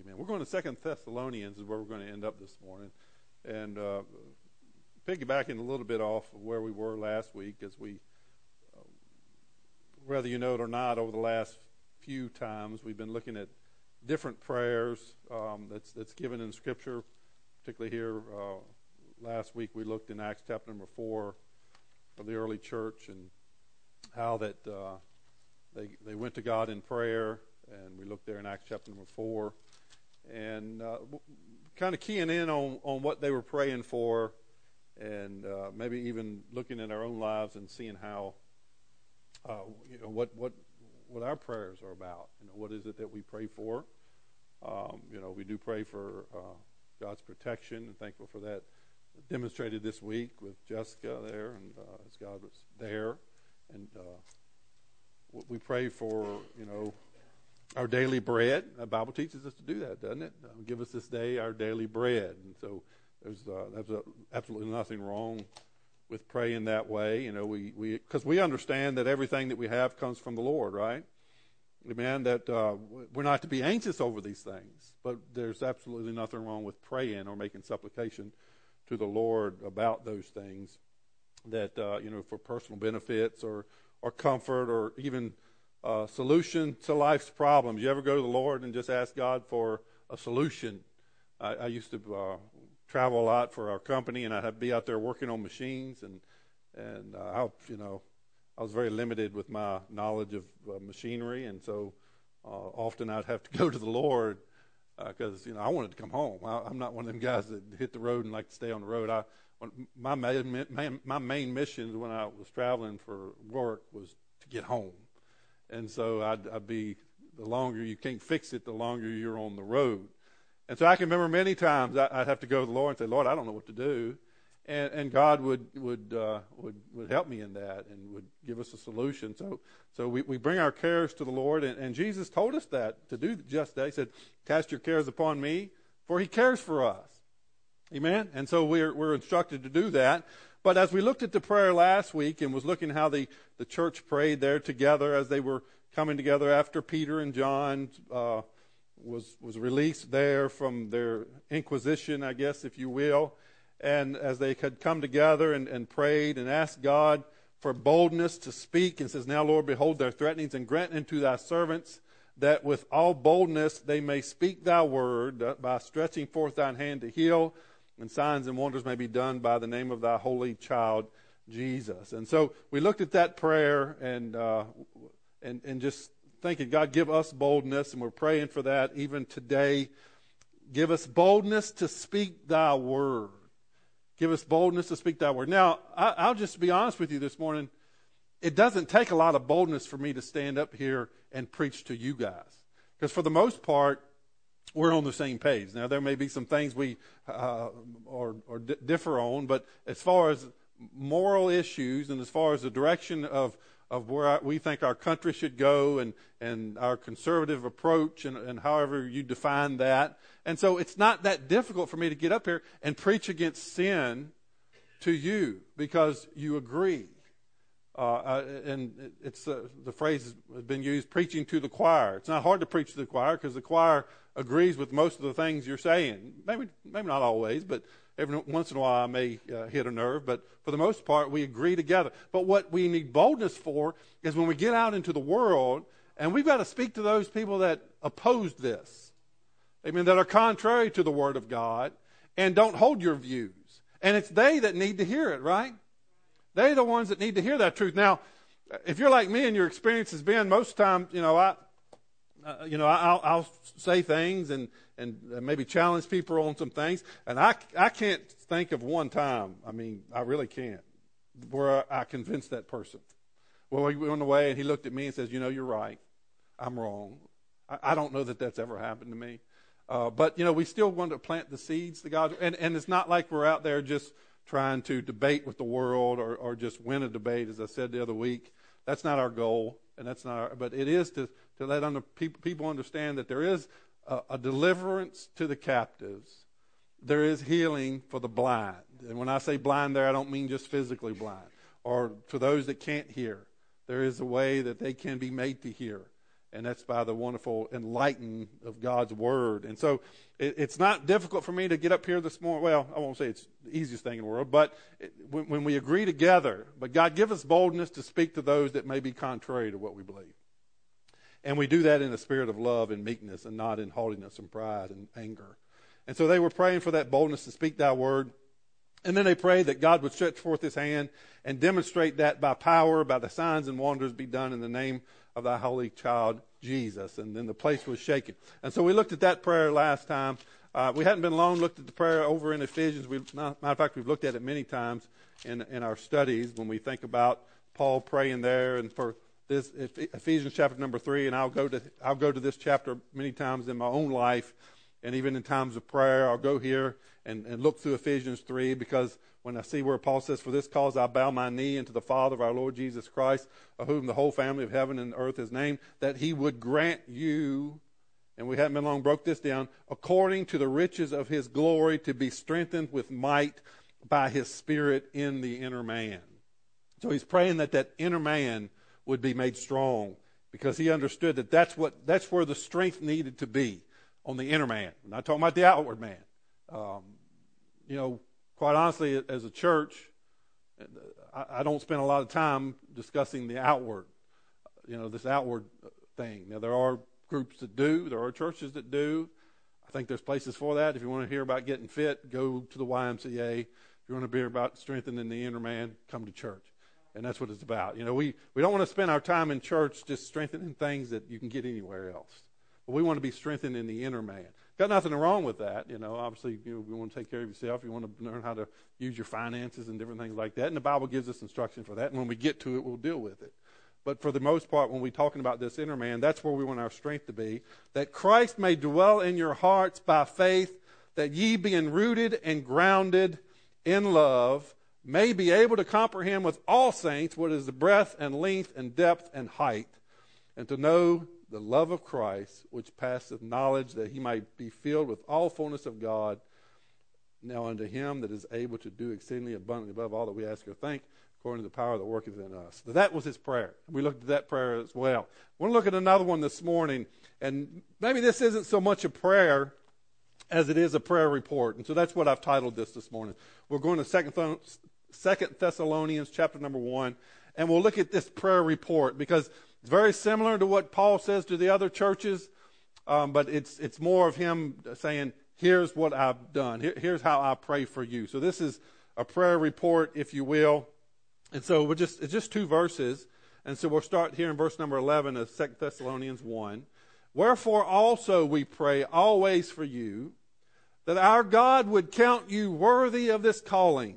Amen. We're going to 2 Thessalonians is where we're going to end up this morning. And piggybacking a little bit off of where we were last week, as we, whether you know it or not, over the last few times we've been looking at different prayers that's given in Scripture, particularly here. Last week we looked in Acts chapter number 4 of the early church and how that they went to God in prayer, and we looked there in Acts chapter number 4, and kind of keying in on what they were praying for, and maybe even looking at our own lives and seeing how what our prayers are about. What is it that we pray for? We do pray for God's protection, and thankful for that. Demonstrated this week with Jessica there, and as God was there, and we pray for our daily bread. The Bible teaches us to do that, doesn't it? Give us this day our daily bread, and so there's absolutely nothing wrong with praying that way. Because we understand that everything that we have comes from the Lord, right? Amen. That we're not to be anxious over these things, but there's absolutely nothing wrong with praying or making supplication to the Lord about those things that for personal benefits or comfort or even solution to life's problems. You ever go to the Lord and just ask God for a solution? I used to travel a lot for our company, and I'd be out there working on machines, and I was very limited with my knowledge of machinery, and so often I'd have to go to the Lord because I wanted to come home. I'm not one of them guys that hit the road and like to stay on the road. My main mission when I was traveling for work was to get home, and so I'd be, the longer you can't fix it, the longer you're on the road. And so I can remember many times I'd have to go to the Lord and say, Lord, I don't know what to do. And God would help me in that and would give us a solution. So we bring our cares to the Lord, and Jesus told us that, to do just that. He said, cast your cares upon me, for he cares for us. Amen? And so we're instructed to do that. But as we looked at the prayer last week and was looking how the church prayed there together as they were coming together after Peter and John was released there from their inquisition, I guess, if you will. And as they had come together and prayed and asked God for boldness to speak, and says, now, Lord, behold their threatenings, and grant unto thy servants that with all boldness they may speak thy word by stretching forth thine hand to heal, and signs and wonders may be done by the name of thy holy child, Jesus. And so we looked at that prayer and just thinking, God, give us boldness, and we're praying for that even today. Give us boldness to speak thy word. Give us boldness to speak thy word. Now, I'll just be honest with you this morning. It doesn't take a lot of boldness for me to stand up here and preach to you guys. Because for the most part, we're on the same page. Now, there may be some things we differ on, but as far as moral issues and as far as the direction of where we think our country should go and our conservative approach and however you define that. And so it's not that difficult for me to get up here and preach against sin to you because you agree. And it's the phrase has been used, preaching to the choir. It's not hard to preach to the choir because the choir agrees with most of the things you're saying. Maybe not always, but every once in a while I may hit a nerve, but for the most part we agree together. But what we need boldness for is when we get out into the world, and we've got to speak to those people that oppose this. Amen, that are contrary to the Word of God and don't hold your views. And it's they that need to hear it, right? They're the ones that need to hear that truth. Now, if you're like me and your experience has been, most times, I'll say things and maybe challenge people on some things, and I can't think of one time. I mean, I really can't, where I convinced that person. Well, he went away and he looked at me and says, you're right. I'm wrong. I don't know that that's ever happened to me. But we still want to plant the seeds to God, and it's not like we're out there just trying to debate with the world or just win a debate, as I said the other week. That's not our goal, and that's not. But it is to let people understand that there is a deliverance to the captives. There is healing for the blind, and when I say blind, there I don't mean just physically blind, or for those that can't hear. There is a way that they can be made to hear, And that's by the wonderful enlightening of God's Word. And so it's not difficult for me to get up here this morning. Well, I won't say it's the easiest thing in the world, but when we agree together, but God give us boldness to speak to those that may be contrary to what we believe. And we do that in a spirit of love and meekness and not in haughtiness and pride and anger. And so they were praying for that boldness to speak thy word. And then they prayed that God would stretch forth his hand and demonstrate that by power, by the signs and wonders be done in the name of thy holy child, Jesus. And then the place was shaken. And so we looked at that prayer last time. We hadn't been long looked at the prayer over in Ephesians. Matter of fact, we've looked at it many times in our studies when we think about Paul praying there. And for this Ephesians chapter number 3, and I'll go to this chapter many times in my own life, and even in times of prayer, I'll go here and look through Ephesians 3, because when I see where Paul says, for this cause I bow my knee unto the Father of our Lord Jesus Christ, of whom the whole family of heaven and earth is named, that he would grant you, and we hadn't been long broke this down, according to the riches of his glory, to be strengthened with might by his Spirit in the inner man. So he's praying that inner man would be made strong, because he understood that that's where the strength needed to be, on the inner man. I'm not talking about the outward man. Quite honestly, as a church, I don't spend a lot of time discussing the outward, this outward thing. Now, there are groups that do. There are churches that do. I think there's places for that. If you want to hear about getting fit, go to the YMCA. If you want to hear about strengthening the inner man, come to church. And that's what it's about. We don't want to spend our time in church just strengthening things that you can get anywhere else. But we want to be strengthened in the inner man. Got nothing wrong with that. Obviously, we want to take care of yourself. You want to learn how to use your finances and different things like that. And the Bible gives us instruction for that. And when we get to it, we'll deal with it. But for the most part, when we're talking about this inner man, that's where we want our strength to be. That Christ may dwell in your hearts by faith, that ye being rooted and grounded in love, may be able to comprehend with all saints what is the breadth and length and depth and height, and to know the love of Christ, which passeth knowledge, that he might be filled with all fullness of God. Now unto him that is able to do exceedingly abundantly above all that we ask or think, according to the power that worketh in us. So that was his prayer. We looked at that prayer as well. I want to look at another one this morning, and maybe this isn't so much a prayer as it is a prayer report. And so that's what I've titled this morning. We're going to 2 Thessalonians chapter number 1, and we'll look at this prayer report, because it's very similar to what Paul says to the other churches, but it's more of him saying, here's what I've done. Here's how I pray for you. So this is a prayer report, if you will. And so it's just 2 verses. And so we'll start here in verse number 11 of 2 Thessalonians 1. Wherefore also we pray always for you, that our God would count you worthy of this calling,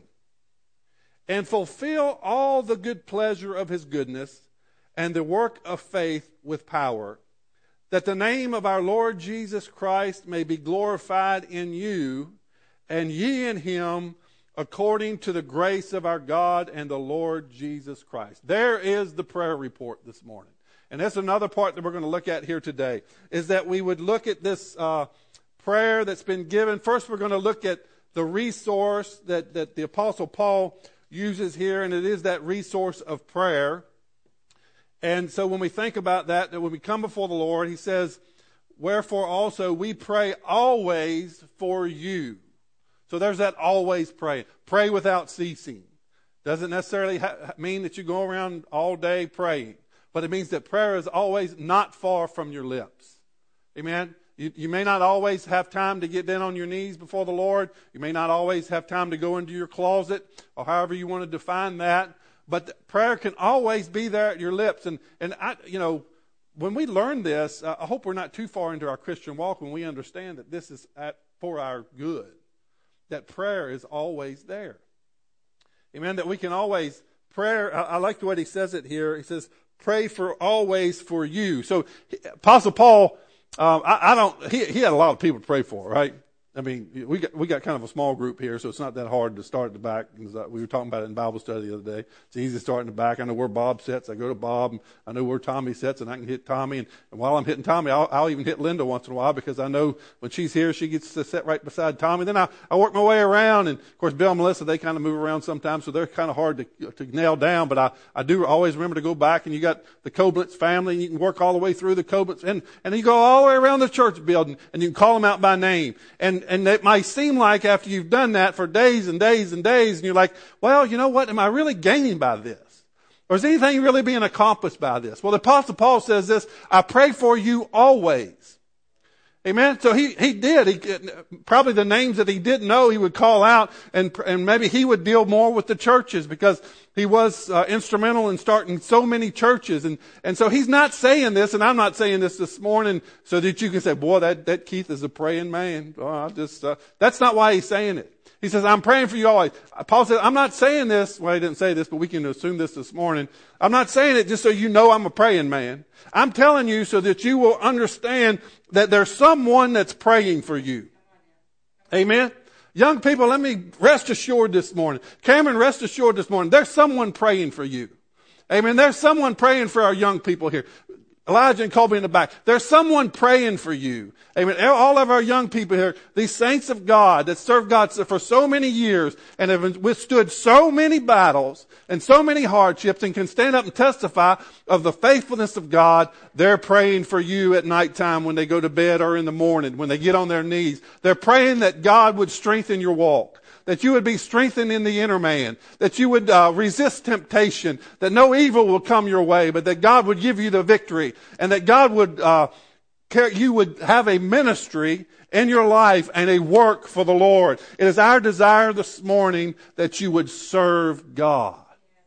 and fulfill all the good pleasure of his goodness, and the work of faith with power, that the name of our Lord Jesus Christ may be glorified in you, and ye in him, according to the grace of our God and the Lord Jesus Christ. There is the prayer report this morning. And that's another part that we're going to look at here today, is that we would look at this prayer that's been given. First, we're going to look at the resource that the Apostle Paul uses here, and it is that resource of prayer. And so when we think about that when we come before the Lord, he says, wherefore also we pray always for you. So there's that always pray. Pray without ceasing. Doesn't necessarily mean that you go around all day praying, but it means that prayer is always not far from your lips. Amen? You may not always have time to get down on your knees before the Lord. You may not always have time to go into your closet, or however you want to define that. But prayer can always be there at your lips. And when we learn this, I hope we're not too far into our Christian walk when we understand that this is for our good. That prayer is always there. Amen. That we can always prayer. I like the way he says it here. He says, pray for always for you. So Apostle Paul, he had a lot of people to pray for, right? I mean, we got kind of a small group here, so it's not that hard to start at the back. We were talking about it in Bible study the other day. It's easy to start in the back. I know where Bob sits. I go to Bob. And I know where Tommy sits, and I can hit Tommy. And while I'm hitting Tommy, I'll even hit Linda once in a while because I know when she's here, she gets to sit right beside Tommy. Then I work my way around, and of course, Bill and Melissa, they kind of move around sometimes, so they're kind of hard to nail down. But I do always remember to go back, and you got the Koblitz family, and you can work all the way through the Koblitz, and you go all the way around the church building, and you can call them out by name. And it might seem like after you've done that for days and days and days, and you're like, well, you know what? Am I really gaining by this? Or is anything really being accomplished by this? Well, the Apostle Paul says this, I pray for you always. Amen. So he did. Probably the names that he didn't know he would call out, and maybe he would deal more with the churches because he was instrumental in starting so many churches. And so he's not saying this, and I'm not saying this morning so that you can say, boy, that Keith is a praying man. Oh, that's not why he's saying it. He says, I'm praying for you always. Paul says, I'm not saying this. Well, he didn't say this, but we can assume this morning. I'm not saying it just so you know I'm a praying man. I'm telling you so that you will understand that there's someone that's praying for you. Amen. Young people, let me rest assured this morning. Cameron, rest assured this morning. There's someone praying for you. Amen. There's someone praying for our young people here. Elijah and Colby in the back. There's someone praying for you. Amen. All of our young people here, these saints of God that serve God for so many years and have withstood so many battles and so many hardships and can stand up and testify of the faithfulness of God. They're praying for you at nighttime when they go to bed or in the morning when they get on their knees. They're praying that God would strengthen your walk, that you would be strengthened in the inner man, that you would resist temptation, that no evil will come your way, but that God would give you the victory, and that God would you would have a ministry in your life and a work for the Lord. It is our desire this morning that you would serve God.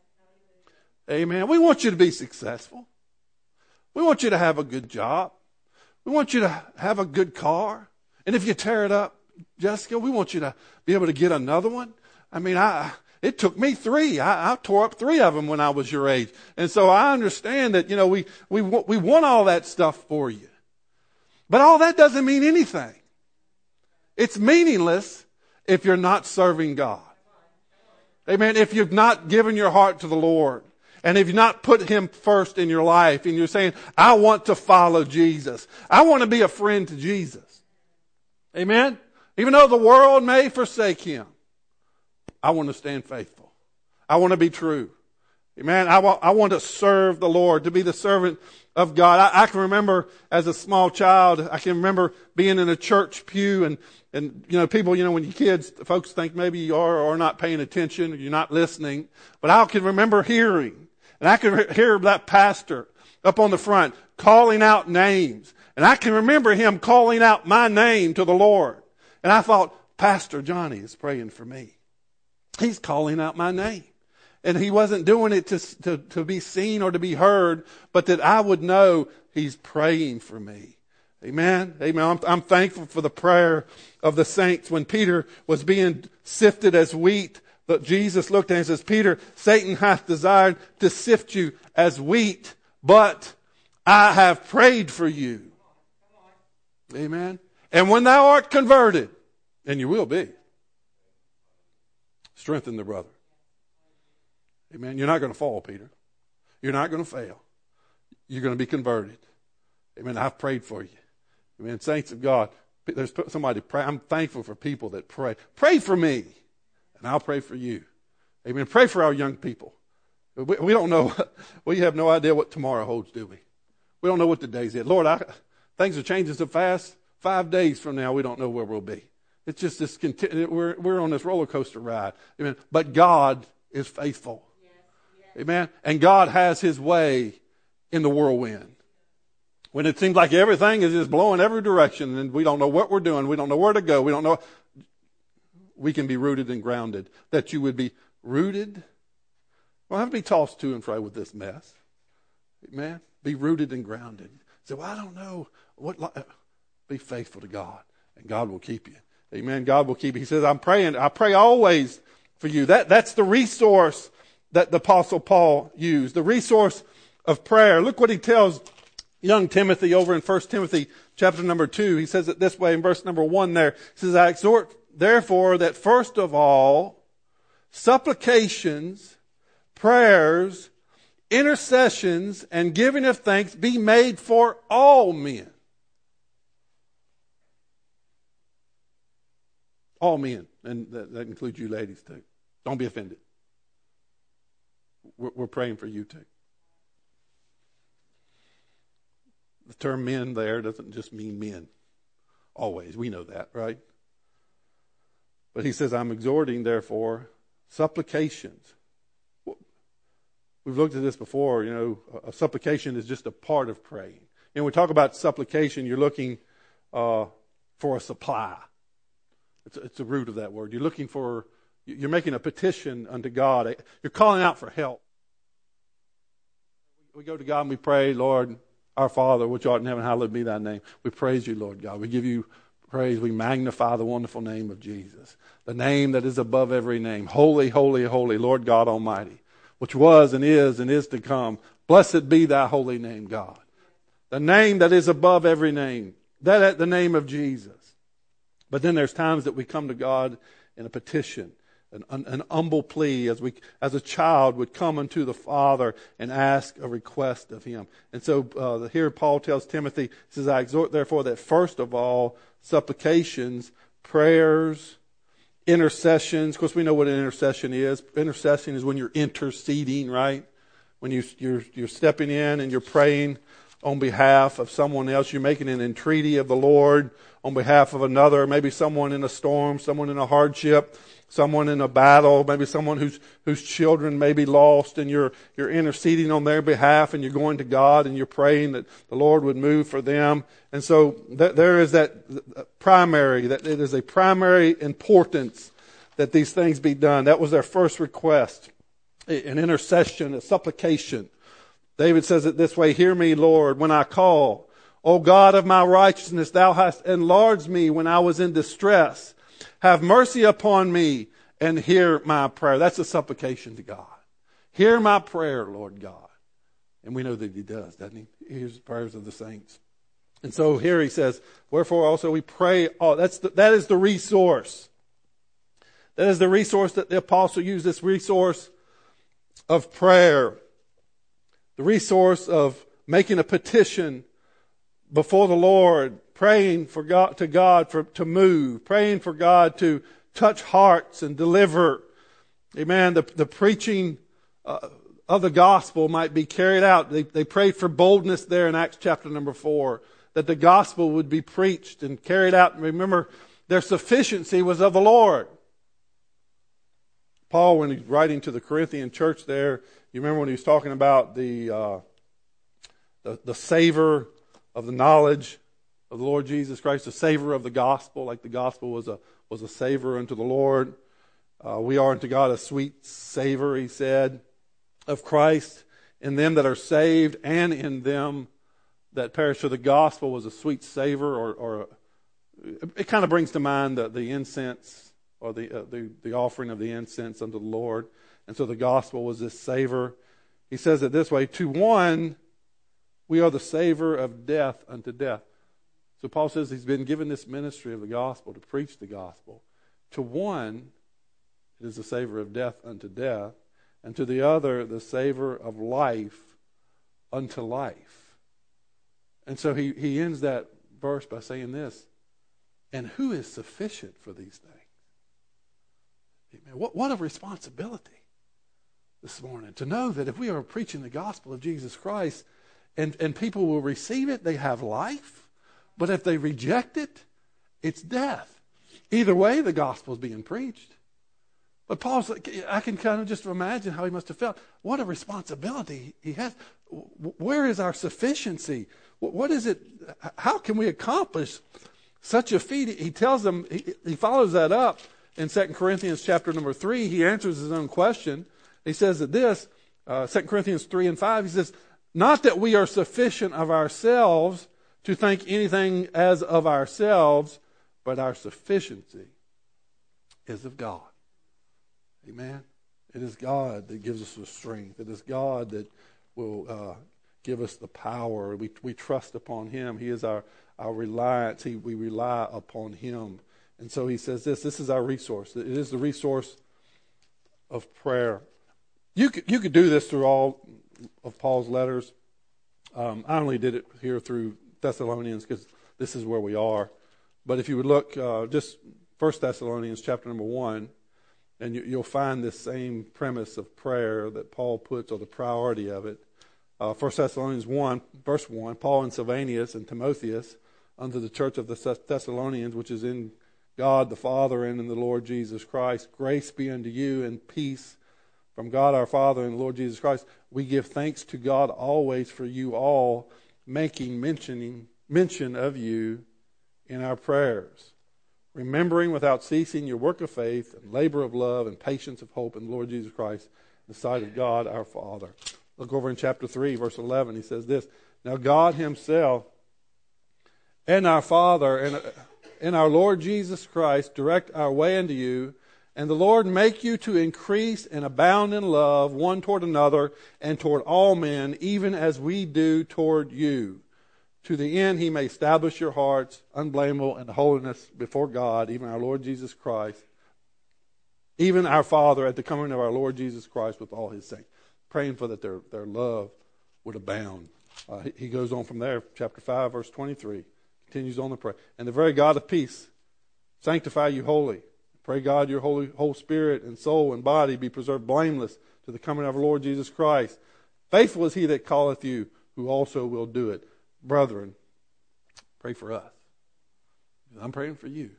Amen. We want you to be successful. We want you to have a good job. We want you to have a good car. And if you tear it up, Jessica, we want you to be able to get another one. I mean, it took me 3. I tore up 3 of them when I was your age. And so I understand that, we want all that stuff for you. But all that doesn't mean anything. It's meaningless if you're not serving God. Amen. If you've not given your heart to the Lord, and if you've not put Him first in your life, and you're saying, I want to follow Jesus. I want to be a friend to Jesus. Amen. Even though the world may forsake Him, I want to stand faithful. I want to be true. Amen. I want to serve the Lord, to be the servant of God. I can remember as a small child, I can remember being in a church pew and people, when you're kids, folks think maybe you are or not paying attention, or you're not listening. But I can remember hearing, and I can hear that pastor up on the front calling out names. And I can remember him calling out my name to the Lord. And I thought, Pastor Johnny is praying for me. He's calling out my name. And he wasn't doing it to be seen or to be heard, but that I would know he's praying for me. Amen. Amen. I'm thankful for the prayer of the saints when Peter was being sifted as wheat. But Jesus looked at him and says, Peter, Satan hath desired to sift you as wheat, but I have prayed for you. Amen. And when thou art converted, and you will be, strengthen the brother. Amen. You're not going to fall, Peter. You're not going to fail. You're going to be converted. Amen. I've prayed for you. Amen. Saints of God, there's somebody pray. I'm thankful for people that pray. Pray for me, and I'll pray for you. Amen. Pray for our young people. We don't know. We have no idea what tomorrow holds, do we? We don't know what the day's is. Lord, things are changing so fast. 5 days from now, we don't know where we'll be. It's just this. We're on this roller coaster ride. Amen. But God is faithful. Amen. And God has His way in the whirlwind. When it seems like everything is just blowing every direction and we don't know what we're doing, we don't know where to go, we don't know, we can be rooted and grounded. That you would be rooted. Well, have to be tossed to and fro with this mess. Amen. Be rooted and grounded. Say, well, I don't know be faithful to God, and God will keep you. Amen. God will keep you. He says, I pray always for you. That's the resource that the Apostle Paul used, the resource of prayer. Look what he tells young Timothy over in 1 Timothy chapter number 2, he says it this way in verse number 1 there. He says, I exhort therefore that first of all, supplications, prayers, intercessions, and giving of thanks be made for all men. All men. And that includes you ladies too. Don't be offended. We're praying for you too. The term men there doesn't just mean men. Always. We know that, right? But he says, I'm exhorting, therefore, supplications. We've looked at this before. A supplication is just a part of praying. And when we talk about supplication, you're looking for a supply. It's the root of that word. You're making a petition unto God. You're calling out for help. We go to God and we pray, Lord, our Father, which art in heaven, hallowed be thy name. We praise you, Lord God. We give you praise. We magnify the wonderful name of Jesus, the name that is above every name. Holy, holy, holy, Lord God Almighty, which was and is to come. Blessed be thy holy name, God. The name that is above every name, that the name of Jesus. But then there's times that we come to God in a petition, an humble plea, as a child would come unto the Father and ask a request of Him. And so here Paul tells Timothy, he says, I exhort therefore that first of all, supplications, prayers, intercessions. Of course, we know what an intercession is. Intercession is when you're interceding, right? When you're stepping in and you're praying on behalf of someone else. You're making an entreaty of the Lord on behalf of another. Maybe someone in a storm, someone in a hardship, someone in a battle, maybe someone whose children may be lost, and you're interceding on their behalf, and you're going to God and you're praying that the Lord would move for them. And so there is that it is a primary importance that these things be done. That was their first request, an intercession, a supplication. David says it this way, hear me, Lord, when I call. O God of my righteousness, thou hast enlarged me when I was in distress. Have mercy upon me and hear my prayer. That's a supplication to God. Hear my prayer, Lord God. And we know that He does, doesn't He? He hears the prayers of the saints. And so here he says, wherefore also we pray. Oh, that is the resource. That is the resource that the apostle used, this resource of prayer. The resource of making a petition before the Lord, praying for God to move, praying for God to touch hearts and deliver. Amen. The preaching of the gospel might be carried out. They prayed for boldness there in Acts chapter number 4, that the gospel would be preached and carried out. And remember, their sufficiency was of the Lord. Paul, when he's writing to the Corinthian church there, you remember when he was talking about the savor of the knowledge of the Lord Jesus Christ, the savor of the gospel, like the gospel was a savor unto the Lord. We are unto God a sweet savor, he said, of Christ in them that are saved and in them that perish. So the gospel was a sweet savor, or it kind of brings to mind the incense, or the offering of the incense unto the Lord. And so the gospel was this savor. He says it this way, to one, we are the savor of death unto death. So Paul says he's been given this ministry of the gospel to preach the gospel. To one, it is the savor of death unto death, and to the other, the savor of life unto life. And so he ends that verse by saying this, and who is sufficient for these things? Amen. What a responsibility this morning to know that if we are preaching the gospel of Jesus Christ and people will receive it, they have life. But if they reject it, it's death. Either way, the gospel is being preached. But Paul's like, I can kind of just imagine how he must have felt. What a responsibility he has. Where is our sufficiency? What is it? How can we accomplish such a feat? He tells them, he follows that up in 2 Corinthians chapter number 3. He answers his own question. He says that 2 Corinthians 3 and 5, he says, not that we are sufficient of ourselves to think anything as of ourselves, but our sufficiency is of God. Amen. It is God that gives us the strength. It is God that will give us the power. We trust upon Him. He is our our reliance. We rely upon Him. And so he says this is our resource. It is the resource of prayer. You could do this through all of Paul's letters. I only did it here through Thessalonians because this is where we are. But if you would look just 1 Thessalonians chapter number 1, and you'll find this same premise of prayer that Paul puts, or the priority of it. 1 Thessalonians 1, verse 1, Paul and Silvanus and Timotheus, unto the church of the Thessalonians, which is in God the Father and in the Lord Jesus Christ, grace be unto you and peace from God our Father and the Lord Jesus Christ. We give thanks to God always for you all, making mention of you in our prayers, remembering without ceasing your work of faith and labor of love and patience of hope in the Lord Jesus Christ in the sight of God our Father. Look over in chapter 3, verse 11. He says this, now God Himself and our Father and our Lord Jesus Christ direct our way unto you, and the Lord make you to increase and abound in love one toward another and toward all men, even as we do toward you, to the end He may establish your hearts unblameable in holiness before God, even our Lord Jesus Christ, even our Father at the coming of our Lord Jesus Christ with all His saints. Praying for that their love would abound. He goes on from there, chapter 5, verse 23. Continues on to pray. And the very God of peace sanctify you wholly. Pray God your whole spirit and soul and body be preserved blameless to the coming of our Lord Jesus Christ. Faithful is He that calleth you, who also will do it. Brethren, pray for us. I'm praying for you.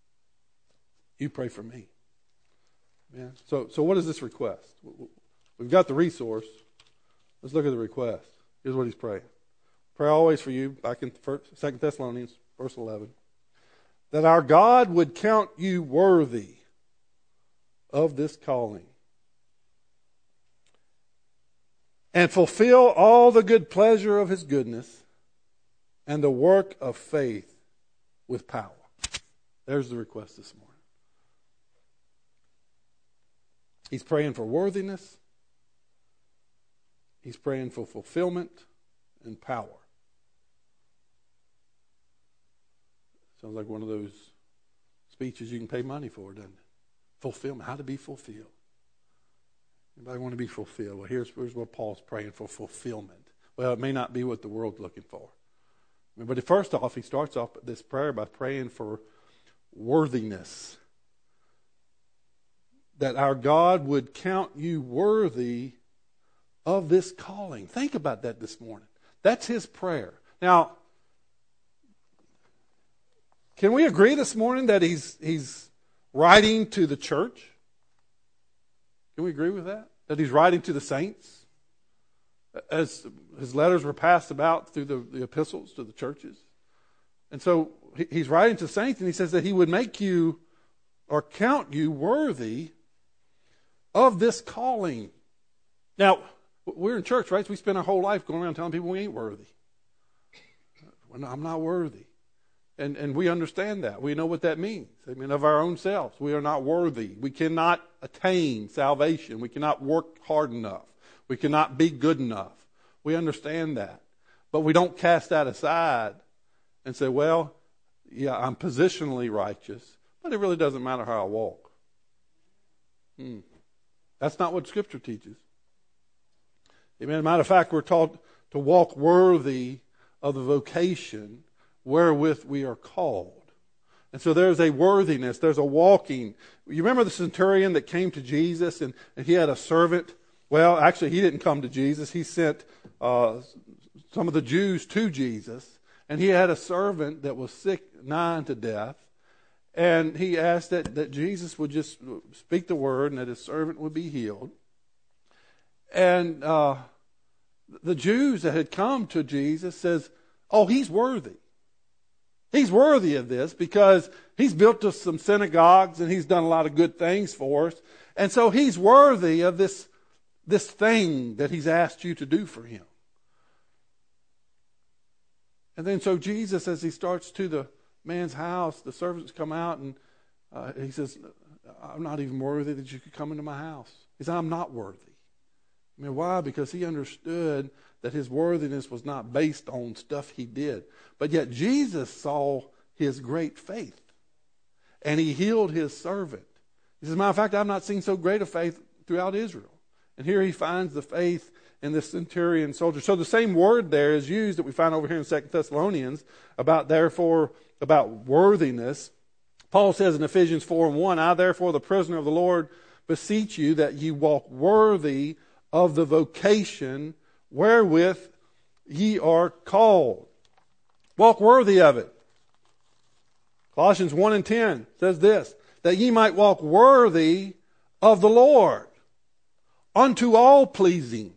You pray for me. Yeah. So what is this request? We've got the resource. Let's look at the request. Here's what he's praying. Pray always for you, back in 2 Thessalonians, verse 11, that our God would count you worthy of this calling and fulfill all the good pleasure of His goodness and the work of faith with power. There's the request this morning. He's praying for worthiness. He's praying for fulfillment and power. Sounds like one of those speeches you can pay money for, doesn't it? Fulfillment, how to be fulfilled. Anybody want to be fulfilled? Well, here's what Paul's praying for: fulfillment. Well, it may not be what the world's looking for. But first off, he starts off this prayer by praying for worthiness. That our God would count you worthy of this calling. Think about that this morning. That's his prayer. Now, can we agree this morning that he's writing to the church? Can we agree with that? That he's writing to the saints? As his letters were passed about through the epistles to the churches. And so he's writing to saints, and he says that he would make you or count you worthy of this calling. Now, we're in church, right? So we spend our whole life going around telling people we ain't worthy. I'm not worthy. And we understand that. We know what that means. I mean, of our own selves. We are not worthy. We cannot attain salvation. We cannot work hard enough. We cannot be good enough. We understand that. But we don't cast that aside and say, well, yeah, I'm positionally righteous, but it really doesn't matter how I walk. That's not what Scripture teaches. Amen. Matter of fact, we're taught to walk worthy of the vocation wherewith we are called. And so there's a worthiness, there's a walking. You remember the centurion that came to Jesus and he had a servant? Well, actually, he didn't come to Jesus. He sent some of the Jews to Jesus. And he had a servant that was sick, nigh unto death. And he asked that Jesus would just speak the word and that his servant would be healed. And the Jews that had come to Jesus says, oh, he's worthy. He's worthy of this because he's built us some synagogues and he's done a lot of good things for us. And so he's worthy of this thing that he's asked you to do for him. And then so Jesus, as he starts to the man's house, the servants come out and he says, I'm not even worthy that you could come into my house. He said, I'm not worthy. I mean, why? Because he understood that his worthiness was not based on stuff he did. But yet Jesus saw his great faith, and he healed his servant. He says, as a matter of fact, I've not seen so great a faith throughout Israel. And here he finds the faith in this centurion soldier. So the same word there is used that we find over here in 2 Thessalonians about worthiness. Paul says in Ephesians 4:1, I therefore, the prisoner of the Lord, beseech you that ye walk worthy of the vocation wherewith ye are called. Walk worthy of it. Colossians 1:10 says this, that ye might walk worthy of the Lord, unto all pleasing.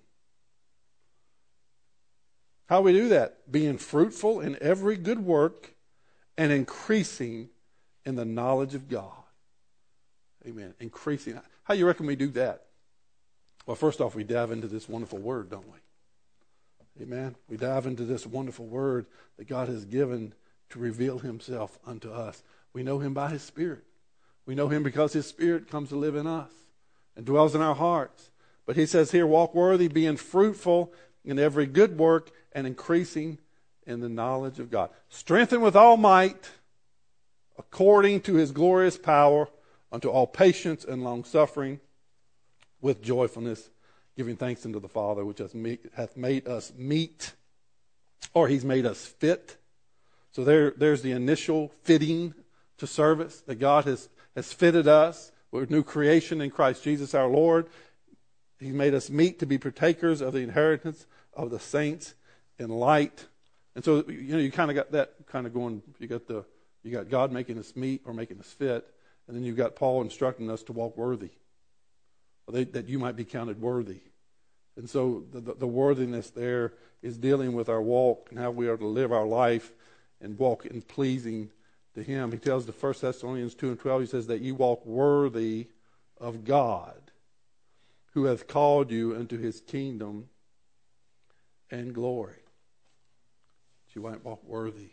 How do we do that? Being fruitful in every good work and increasing in the knowledge of God. Amen. Increasing. How do you reckon we do that? Well, first off, we dive into this wonderful word, don't we? Amen. We dive into this wonderful word that God has given to reveal himself unto us. We know him by his Spirit. We know him because his Spirit comes to live in us and dwells in our hearts. But he says here, walk worthy, being fruitful in every good work and increasing in the knowledge of God. Strengthened with all might, according to his glorious power, unto all patience and long-suffering, with joyfulness, giving thanks unto the Father, which hath made us meet, or he's made us fit. So there's the initial fitting to service, that God has fitted us. We're a new creation in Christ Jesus our Lord. He's made us meet to be partakers of the inheritance of the saints in light. And so, you kind of got that kind of going. You got God making us meet or making us fit, and then you've got Paul instructing us to walk worthy, that you might be counted worthy. And so the worthiness there is dealing with our walk and how we are to live our life and walk in pleasing to him. He tells the 1 Thessalonians 2:12, he says that you walk worthy of God, who hath called you into his kingdom and glory. That you might walk worthy.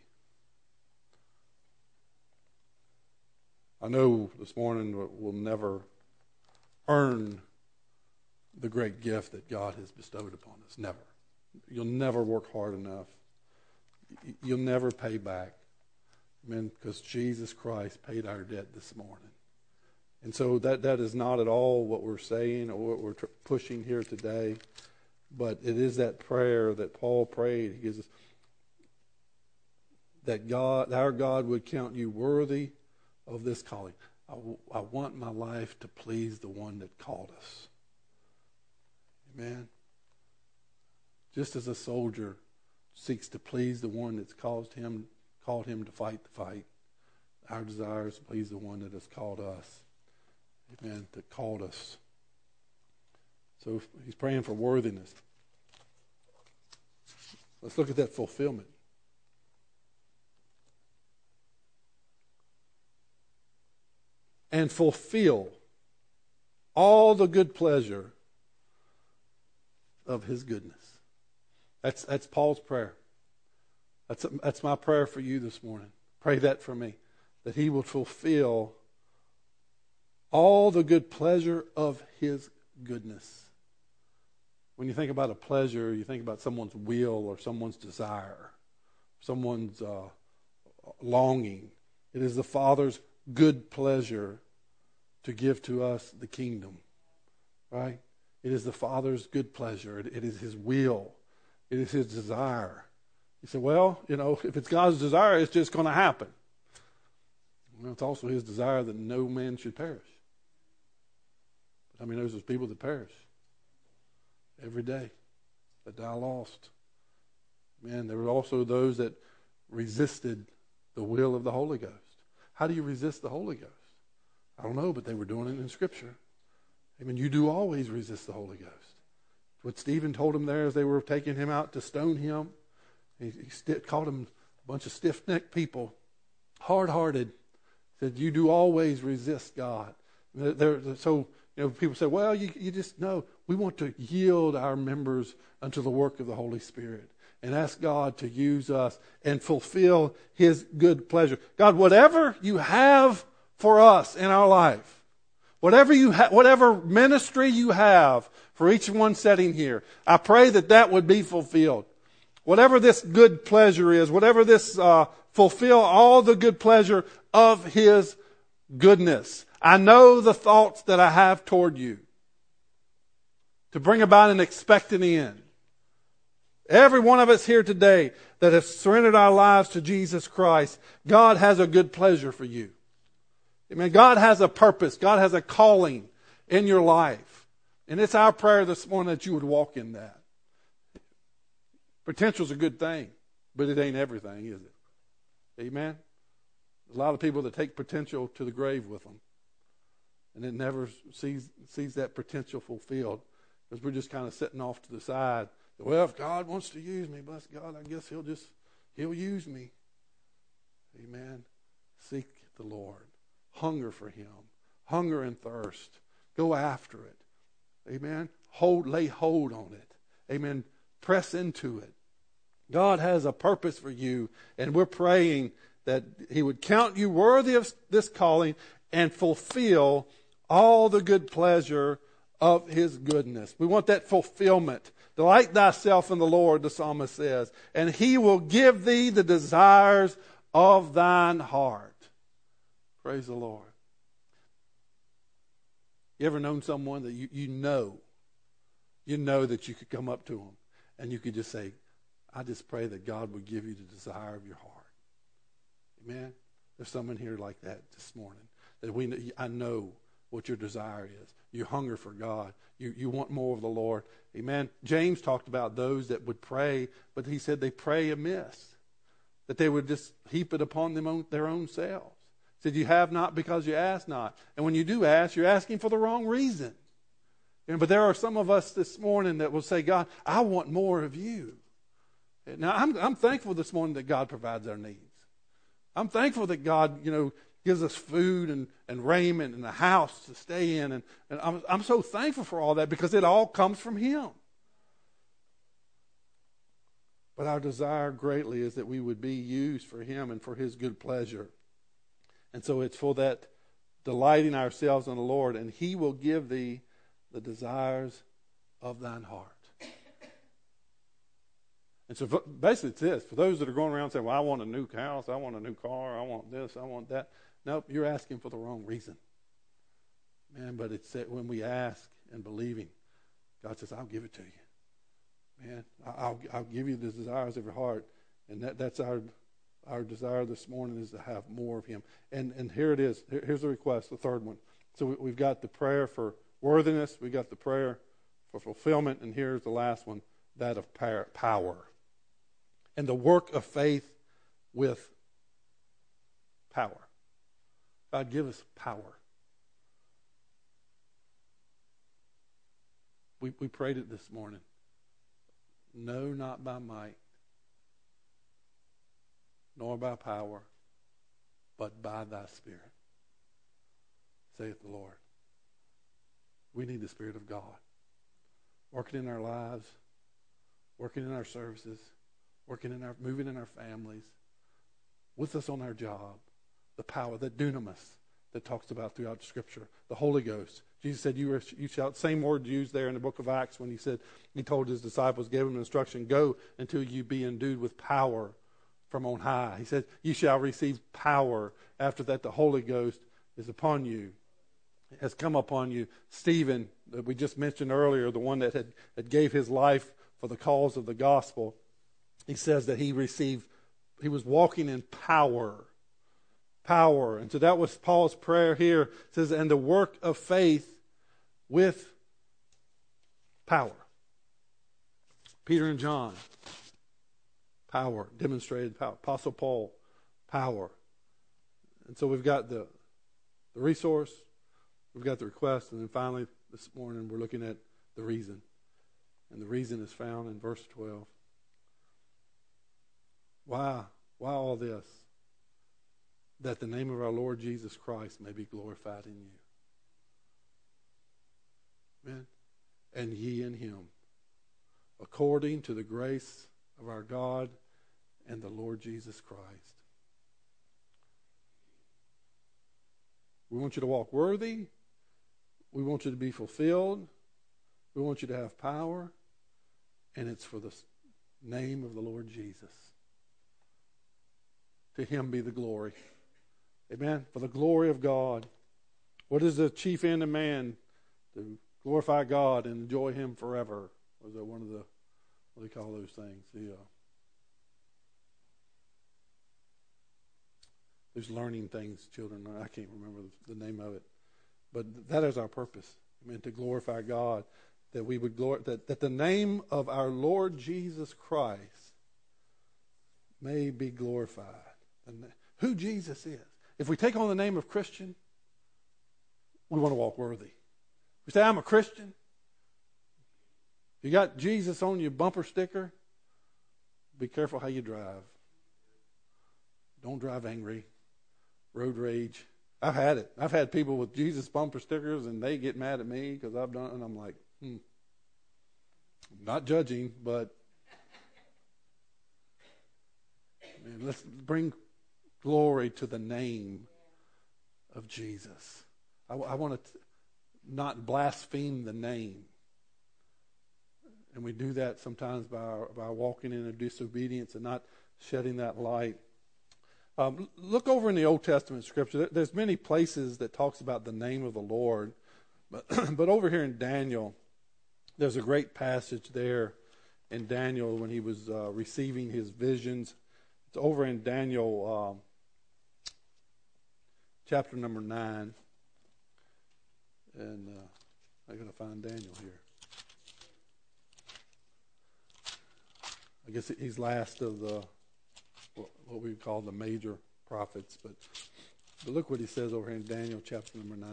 I know this morning we'll never earn the great gift that God has bestowed upon us. Never. You'll never work hard enough. You'll never pay back. Amen. Because Jesus Christ paid our debt this morning. And so that is not at all what we're saying or what we're pushing here today. But it is that prayer that Paul prayed. He gives us that God, our God, would count you worthy of this calling. I want my life to please the one that called us. Amen. Just as a soldier seeks to please the one that's called him to fight the fight, our desire is to please the one that has called us. Amen. That called us. So he's praying for worthiness. Let's look at that fulfillment. And fulfill all the good pleasure of his goodness. That's Paul's prayer. That's my prayer for you this morning. Pray that for me, that he will fulfill all the good pleasure of his goodness. When you think about a pleasure, you think about someone's will or someone's desire, someone's longing. It is the Father's good pleasure to give to us the kingdom, right? It is the Father's good pleasure. It is his will. It is his desire. You say, well, if it's God's desire, it's just going to happen. Well, it's also his desire that no man should perish. But how many knows there's people that perish every day, that die lost? Man, there were also those that resisted the will of the Holy Ghost. How do you resist the Holy Ghost? I don't know, but they were doing it in Scripture. I mean, you do always resist the Holy Ghost. What Stephen told him there as they were taking him out to stone him, he called them a bunch of stiff-necked people, hard-hearted. Said, you do always resist God. So people say, well, you just know. We want to yield our members unto the work of the Holy Spirit and ask God to use us and fulfill his good pleasure. God, whatever you have for us in our life, whatever ministry you have for each one sitting here. I pray that that would be fulfilled. Whatever this good pleasure is, whatever this, fulfill all the good pleasure of His goodness. I know the thoughts that I have toward you, to bring about an expected end. Every one of us here today that have surrendered our lives to Jesus Christ, God has a good pleasure for you. Amen. God has a purpose. God has a calling in your life. And it's our prayer this morning that you would walk in that. Potential's a good thing, but it ain't everything, is it? Amen? There's a lot of people that take potential to the grave with them. And it never sees that potential fulfilled. Because we're just kind of sitting off to the side. Well, if God wants to use me, bless God, I guess He'll use me. Amen. Seek the Lord. Hunger for Him. Hunger and thirst. Go after it. Amen. Lay hold on it. Amen. Press into it. God has a purpose for you, and we're praying that He would count you worthy of this calling and fulfill all the good pleasure of His goodness. We want that fulfillment. Delight thyself in the Lord, the psalmist says, and He will give thee the desires of thine heart. Praise the Lord. You ever known someone that you know that you could come up to them and you could just say, I just pray that God would give you the desire of your heart. Amen. There's someone here like that this morning. That I know what your desire is. You hunger for God. You want more of the Lord. Amen. James talked about those that would pray, but he said they pray amiss. That they would just heap it upon their own selves. He said, you have not because you ask not. And when you do ask, you're asking for the wrong reason. But there are some of us this morning that will say, God, I want more of you. Now, I'm thankful this morning that God provides our needs. I'm thankful that God, gives us food and raiment and a house to stay in. And I'm so thankful for all that because it all comes from Him. But our desire greatly is that we would be used for Him and for His good pleasure. And so it's for that delighting ourselves in the Lord, and He will give thee the desires of thine heart. And so basically it's this. For those that are going around saying, well, I want a new house, I want a new car, I want this, I want that. Nope, you're asking for the wrong reason. Man, but it's that when we ask and believing, God says, I'll give it to you. Man, I'll give you the desires of your heart. And that's our desire this morning is to have more of Him. And here it is. Here's the request, the third one. So we've got the prayer for worthiness. We've got the prayer for fulfillment. And here's the last one, that of power. And the work of faith with power. God, give us power. We prayed it this morning. No, not by might, nor by power, but by thy Spirit, saith the Lord. We need the Spirit of God working in our lives, working in our services, moving in our families, with us on our job. The power, the dunamis that talks about throughout Scripture, the Holy Ghost. Jesus said, you shall, same word used there in the book of Acts when he told his disciples, gave them instruction, go until you be endued with power from on high. He said, you shall receive power. After that, the Holy Ghost is upon you, has come upon you. Stephen, that we just mentioned earlier, the one that had gave his life for the cause of the gospel, he says that he was walking in power. Power. And so that was Paul's prayer here. It says, and the work of faith with power. Peter and John, power, demonstrated power. Apostle Paul, power. And so we've got the resource, we've got the request, and then finally this morning we're looking at the reason. And the reason is found in verse 12. Why all this? That the name of our Lord Jesus Christ may be glorified in you. Amen. And ye in Him, according to the grace of our God and the Lord Jesus Christ. We want you to walk worthy. We want you to be fulfilled. We want you to have power, and it's for the name of the Lord Jesus. To him be the glory. Amen. For the glory of God. What is the chief end of man? To glorify God and enjoy him forever. Was that one of the, what do they call those things? There's learning things, children. I can't remember the name of it. But that is our purpose. Amen. To glorify God. That we would that the name of our Lord Jesus Christ may be glorified. And who Jesus is. If we take on the name of Christian, we want to walk worthy. We say, I'm a Christian. You got Jesus on your bumper sticker. Be careful how you drive. Don't drive angry. Road rage. I've had it. I've had people with Jesus bumper stickers and they get mad at me because I've done it, and I'm like, I'm not judging, but man, let's bring glory to the name of Jesus. I want to not blaspheme the name. And we do that sometimes by walking in a disobedience and not shedding that light. Look over in the Old Testament scripture. There's many places that talks about the name of the Lord. But over here in Daniel, there's a great passage there in Daniel when he was receiving his visions. It's over in Daniel chapter number 9. And I got to find Daniel here. I guess he's last of the what we call the major prophets. But look what he says over here in Daniel chapter number 9.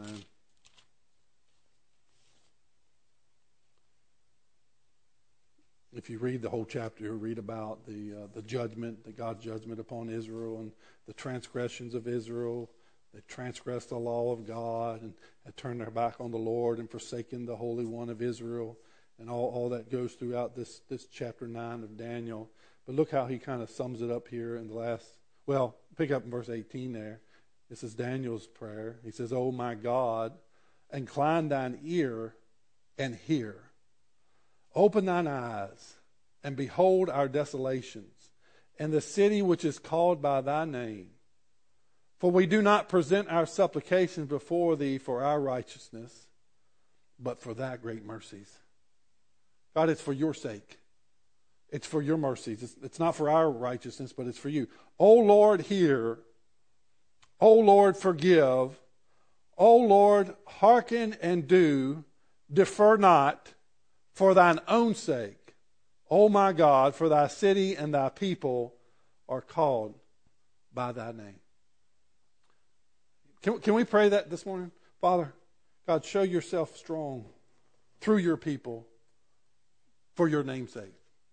If you read the whole chapter, you'll read about the judgment, the God's judgment upon Israel and the transgressions of Israel. They transgressed the law of God and had turned their back on the Lord and forsaken the Holy One of Israel. And all that goes throughout this chapter 9 of Daniel. But look how he kind of sums it up here in the last, well, pick up in verse 18 there. This is Daniel's prayer. He says, "O my God, incline thine ear and hear. Open thine eyes and behold our desolations, and the city which is called by thy name. For we do not present our supplications before thee for our righteousness, but for thy great mercies." God, it's for your sake. It's for your mercies. It's not for our righteousness, but it's for you. O Lord, hear. O Lord, forgive. O Lord, hearken and do. Defer not for thine own sake. O my God, for thy city and thy people are called by thy name. Can we pray that this morning? Father, God, show yourself strong through your people for your name's sake.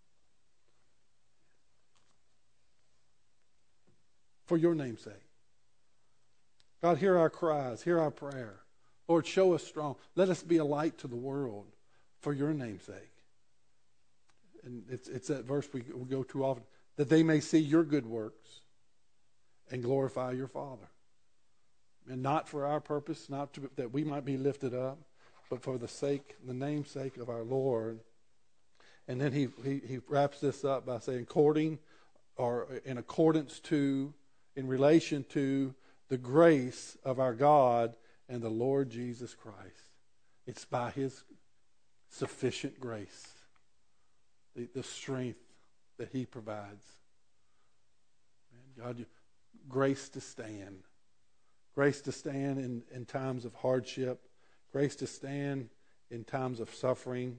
For your name's sake. God, hear our cries, hear our prayer. Lord, show us strong. Let us be a light to the world for your name's sake. And it's that verse we go to often, that they may see your good works and glorify your Father. And not for our purpose, not that we might be lifted up, but for the name's sake of our Lord. And then he wraps this up by saying, according or in accordance to, in relation to the grace of our God and the Lord Jesus Christ. It's by his sufficient grace, the strength that he provides. God, grace to stand. Grace to stand in times of hardship. Grace to stand in times of suffering.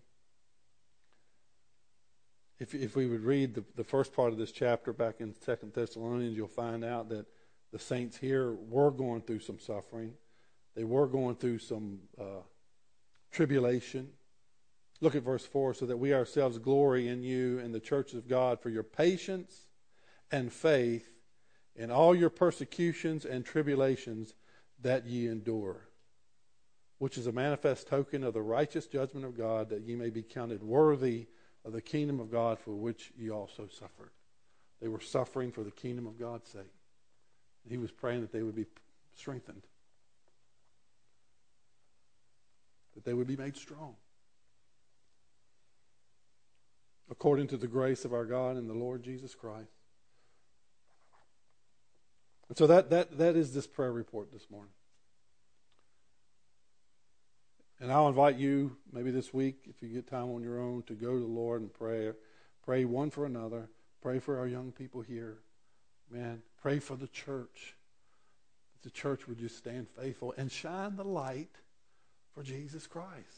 If we would read the first part of this chapter back in 2 Thessalonians, you'll find out that the saints here were going through some suffering. They were going through some tribulation. Look at verse 4. So that we ourselves glory in you and the churches of God for your patience and faith in all your persecutions and tribulations that ye endure, which is a manifest token of the righteous judgment of God, that ye may be counted worthy of the kingdom of God for which ye also suffered. They were suffering for the kingdom of God's sake. He was praying that they would be strengthened, that they would be made strong. according to the grace of our God and the Lord Jesus Christ. And so that is this prayer report this morning. And I'll invite you, maybe this week, if you get time on your own, to go to the Lord and pray. Pray one for another. Pray for our young people here. Man, pray for the church. That the church would just stand faithful and shine the light for Jesus Christ.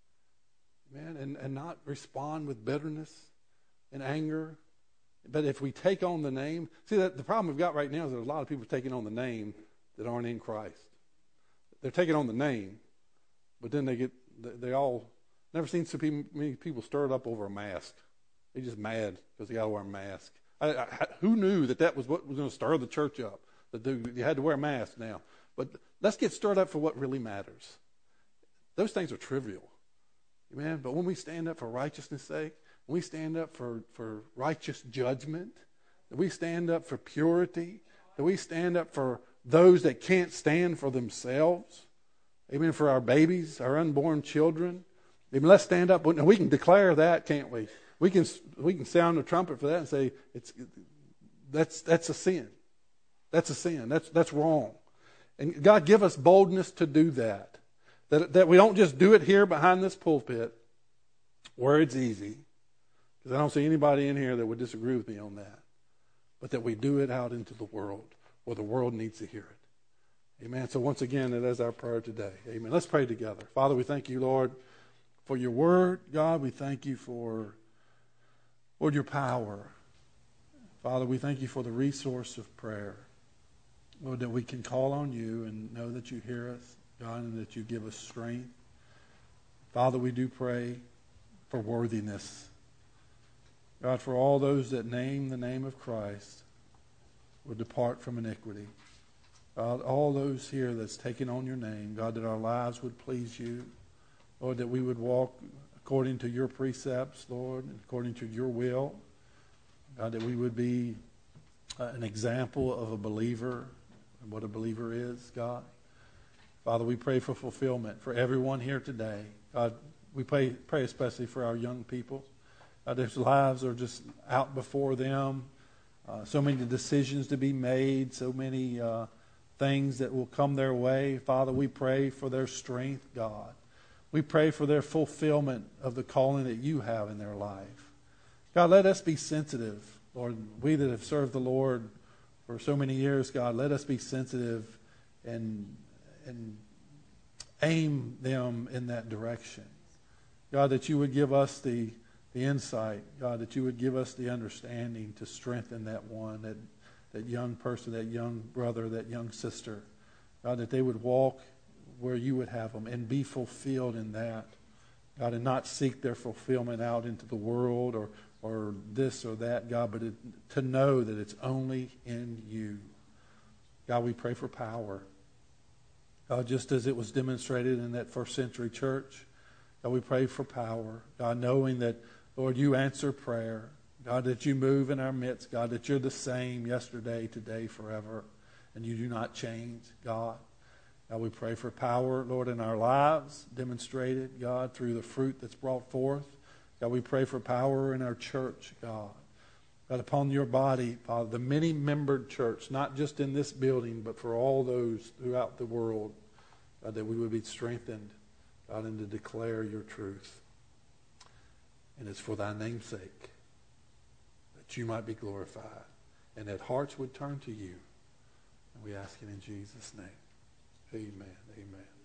Man, and not respond with bitterness and anger. But if we take on the name, see that the problem we've got right now is there's a lot of people taking on the name that aren't in Christ. They're taking on the name, but then they all, never seen so many people stirred up over a mask. They're just mad because they got to wear a mask. Who knew that was what was going to stir the church up? You had to wear a mask now. But let's get stirred up for what really matters. Those things are trivial. Amen. But when we stand up for righteousness' sake, when we stand up for righteous judgment, that we stand up for purity, that we stand up for those that can't stand for themselves, amen, for our babies, our unborn children. Amen. Let's stand up. And we can declare that, can't we? We can sound the trumpet for that and say that's a sin. That's a sin. That's wrong. And God, give us boldness to do that. That we don't just do it here behind this pulpit where it's easy, because I don't see anybody in here that would disagree with me on that, but that we do it out into the world where the world needs to hear it. Amen. So once again, that is our prayer today. Amen. Let's pray together. Father, we thank you, Lord, for your word. God, we thank you for, Lord, your power. Father, we thank you for the resource of prayer. Lord, that we can call on you and know that you hear us, God, and that you give us strength. Father, we do pray for worthiness. God, for all those that name the name of Christ will depart from iniquity. God, all those here that's taken on your name, God, that our lives would please you. Lord, that we would walk according to your precepts, Lord, and according to your will. God, that we would be an example of a believer and what a believer is, God. Father, we pray for fulfillment for everyone here today. God, we pray especially for our young people. God, their lives are just out before them. So many decisions to be made, so many things that will come their way. Father, we pray for their strength, God. We pray for their fulfillment of the calling that you have in their life. God, let us be sensitive. Lord, we that have served the Lord for so many years, God, let us be sensitive and aim them in that direction. God, that you would give us the insight. God, that you would give us the understanding to strengthen that one, that young person, that young brother, that young sister. God, that they would walk where you would have them and be fulfilled in that. God, and not seek their fulfillment out into the world or this or that, God, but to know that it's only in you. God, we pray for power. God, just as it was demonstrated in that first century church, God, we pray for power. God, knowing that, Lord, you answer prayer. God, that you move in our midst. God, that you're the same yesterday, today, forever, and you do not change, God. God, we pray for power, Lord, in our lives, demonstrated, God, through the fruit that's brought forth. God, we pray for power in our church, God. God, upon your body, Father, the many-membered church, not just in this building, but for all those throughout the world, God, that we would be strengthened, God, and to declare your truth. And it's for thy name's sake, that you might be glorified, and that hearts would turn to you. And we ask it in Jesus' name. Amen. Amen.